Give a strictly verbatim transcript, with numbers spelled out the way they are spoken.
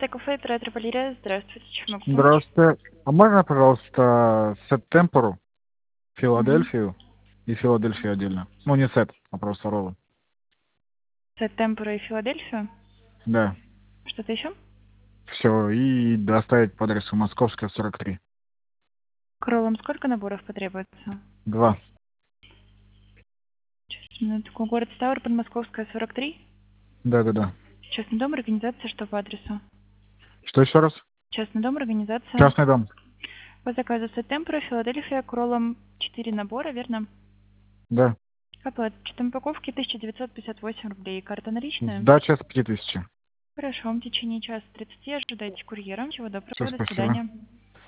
Пятнадцатое кафе Третья Валерия. Здравствуйте, чем могу помочь? Здравствуйте. А можно, пожалуйста, сет темпору, Угу. Филадельфию и Филадельфию отдельно? Ну, не сет, а просто роллы. Сет темпора и Филадельфию. Да. Что-то еще? Все, и доставить по адресу Московская, сорок три. К роллам сколько наборов потребуется? Два. Сейчас, минутку. Город Ставр, Подмосковская, сорок три. Да-да-да. Частный дом, организация, что по адресу? Что еще раз? Частный дом, организация. Частный дом. По заказу сет темпора, Филадельфия, к роллам четыре набора, верно? Да. Оплата. Что упаковки тысяча девятьсот пятьдесят восемь рублей. Карта наличная? Сдача с пяти тысяч. Хорошо, в течение часа тридцати ожидайте курьера. Всего Все, доброго, до спасибо. свидания.